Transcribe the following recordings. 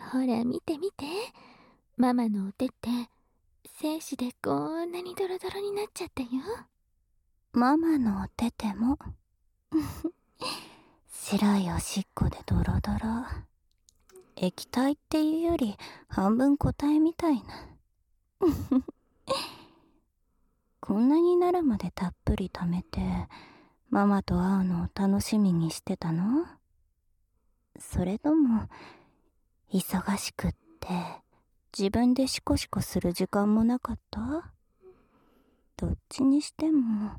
ほら見て見て、ママのお手って精子でこんなにドロドロになっちゃったよ。 ママのお手手も白いおしっこでドロドロ。液体っていうより半分固体みたいな。こんなになるまでたっぷり貯めてママと会うのを楽しみにしてたの？それとも忙しくって自分でシコシコする時間もなかった？どっちにしても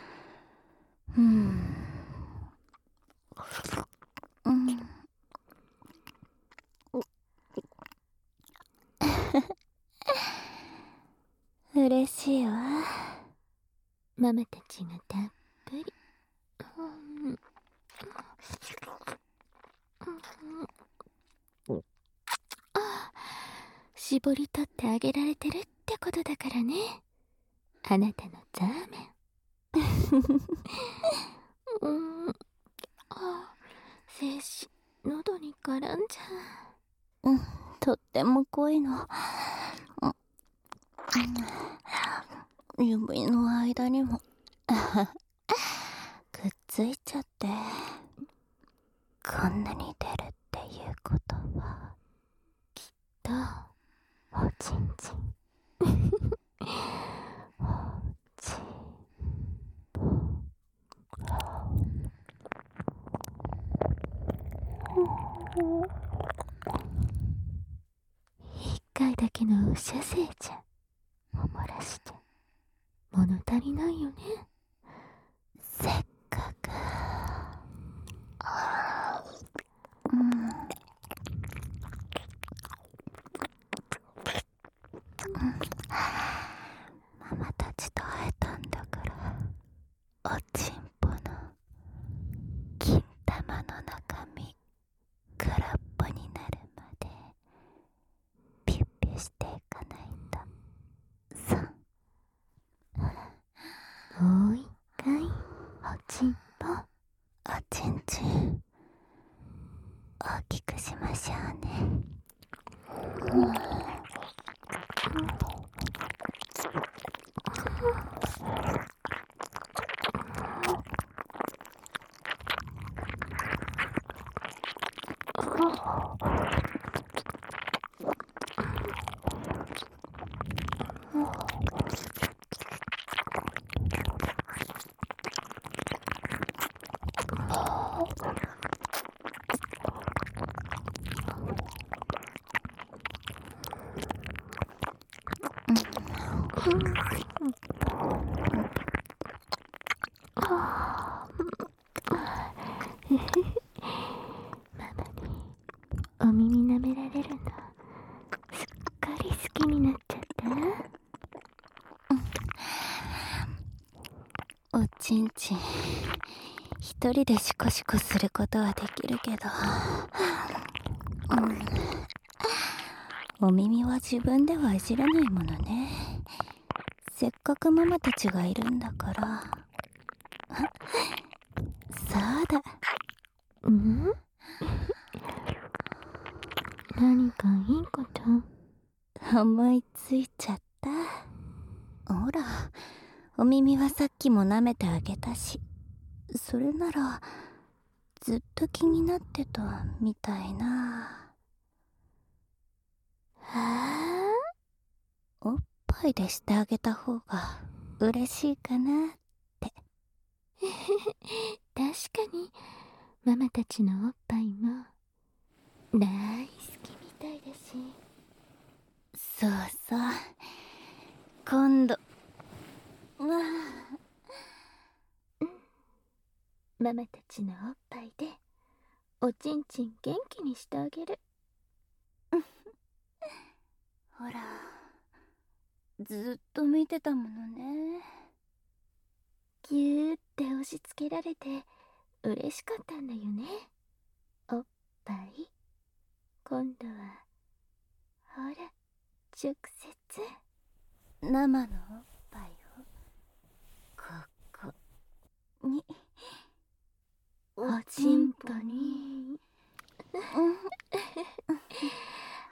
嬉しいわ。 ママたちがたっぷり。絞り取ってあげられてるってことだからね。あなたのザーメン。精子喉に絡んじゃう。とっても濃いの。指の間にもくっついちゃって。こんなに出るっていうことはきっとおちんちん。おちん一回だけの射精じゃお漏らして物足りないよね。 せっかく。ママたちと会えたんだから、おちんぽの金玉の中身空っぽになるまでピュッピュしていかないと。そう。 もう一回おちんぽ。 おちんちん大きくしましょうね。 ママにお耳舐められるのすっかり好きになっちゃった。 おちんちん一人でシコシコすることはできるけど、お耳は自分ではいじれないものね。せっかくママたちがいるんだから。そうだ。 何かいいこと思いついちゃった。ほら、お耳はさっきも舐めてあげたし、それならずっと気になってたみたいな。おっぱいでしてあげた方が嬉しいかなって。 確かにママたちのおっぱいも大好きみたいだし。 そうそう、今度ママたちのおっぱいでおちんちん元気にしてあげる。 ほら、ずっと見てたものね。 ぎゅーって押し付けられて嬉しかったんだよね。おっぱい今度はほら直接生のおっぱいをここに、 おちんぽに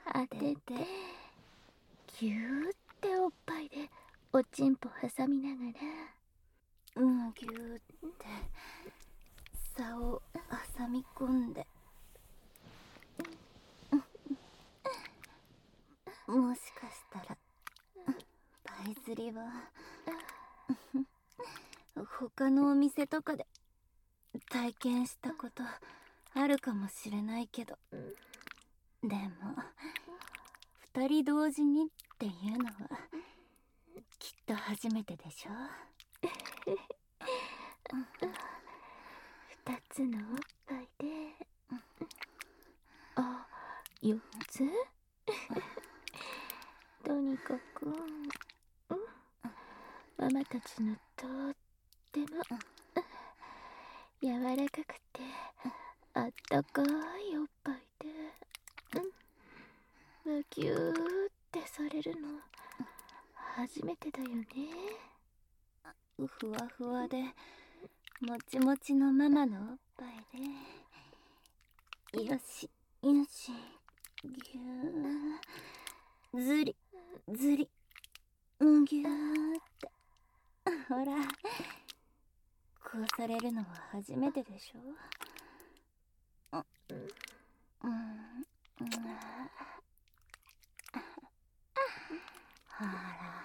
ぎゅーっておっぱいでおちんぽ挟みながら、 むぎゅーって竿を挟み込んで、もしかしたらパイ釣りは他のお店とかで体験したことあるかもしれないけど、でも二人同時にっていうのはきっと初めてでしょ。 2つのおっぱいで、あ、4つとにかく、ママたちのとっても柔らかくてあったかいおっぱいで、むぎゅーってされるの初めてだよね。 ふわふわでもちもちのママのおっぱいで、よしよし、ぎゅー、ずりずり、むぎゅーって、ほら、こうされるのは初めてでしょ。ほら、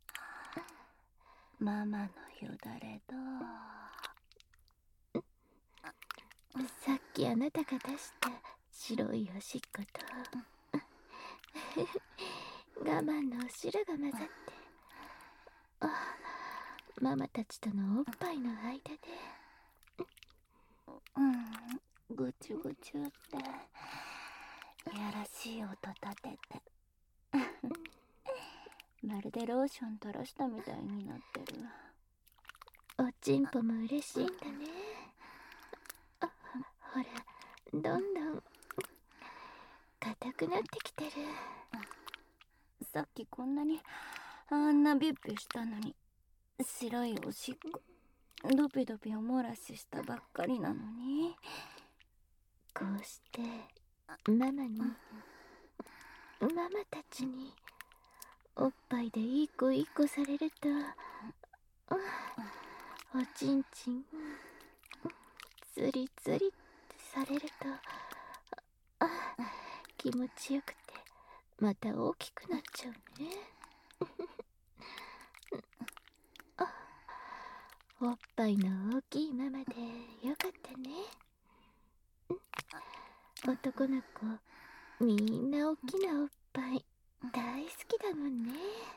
ママのよだれと。 さっきあなたが出した白いおしっこと我慢のお汁が混ざって、ママたちとのおっぱいの間で、 ぐちゅぐちゅってやらしい音立ててまるでローション垂らしたみたいになってる。 おちんぽも嬉しいんだね。ほら、どんどん硬くなってきてる。 さっきこんなにあんなビュッビュしたのに、白いおしっこドピドピお漏らししたばっかりなのに。 こうしてママたちにおっぱいでいい子いい子されると、おちんちんつりつりってされると、気持ちよくてまた大きくなっちゃうね。おっぱいの大きいママでよかったね。男の子みんな大きなおっぱい大好きだもんね。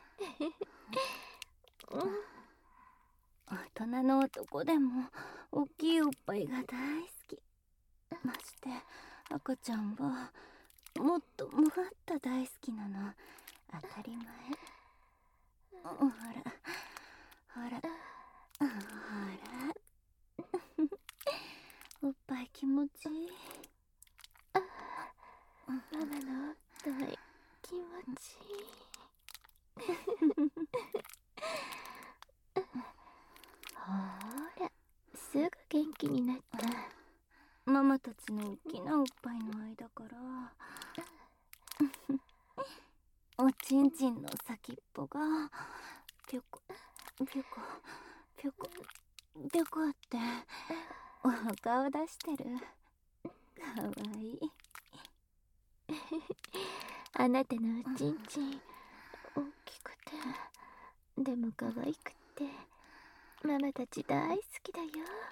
大人の男でも大きいおっぱいが大好き。まして赤ちゃんはもっともっと大好きなの当たり前。ほらほらほらおっぱい気持ちいい。 ママのおっぱい気持ちいい。ほら、すぐ元気になった。 ママたちの大きなおっぱいの間からおちんちんの先っぽがぴょこぴょこぴょこぴょこってお顔出してる。かわいい。 あなたのおちんちん大きくてでも可愛くてママたち大好きだよ。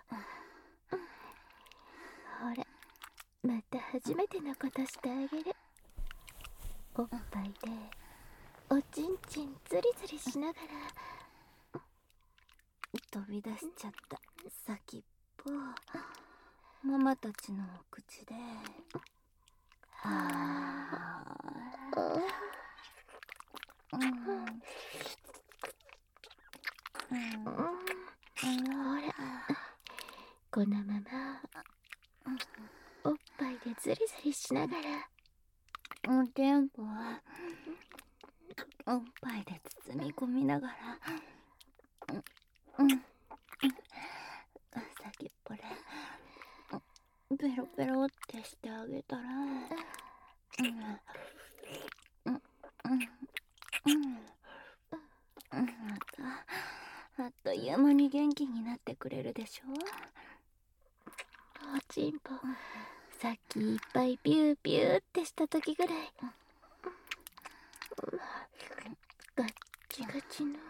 ほら、また初めてのことしてあげる。おっぱいでおちんちんズリズリしながら、 飛び出しちゃった先っぽママたちのお口でほら、このままおっぱいでズリズリしながら、 おてんぽはおっぱいで包み込みながら先っぽでペロペロってしてあげたら元気になってくれるでしょ。 おちんぽ、さっきいっぱいビュービューってした時ぐらいガッチガチの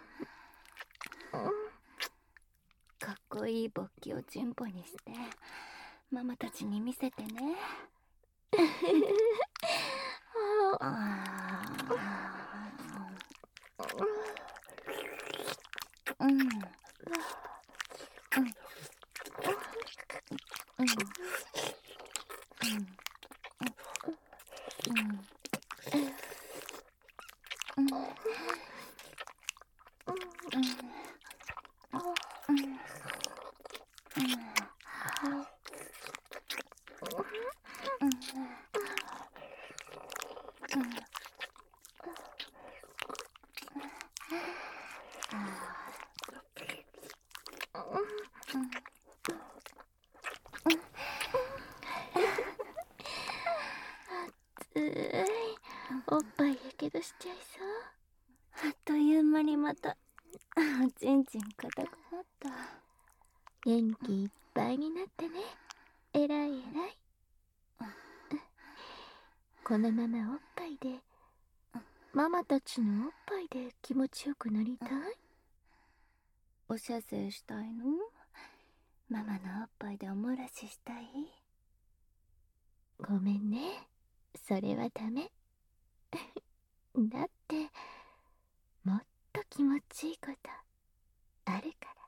かっこいい勃起をチンポにしてママたちに見せてね。 おっぱいやけどしちゃいそう。あっという間にまたちんちん硬くなった。 元気いっぱいになってね。えらいえらい。このままおっぱいでママたちのおっぱいで気持ちよくなりたい。 お射精したいの？ママのおっぱいでおもらししたい？ ごめんね、それはダメ。だってもっと気持ちいいことあるから。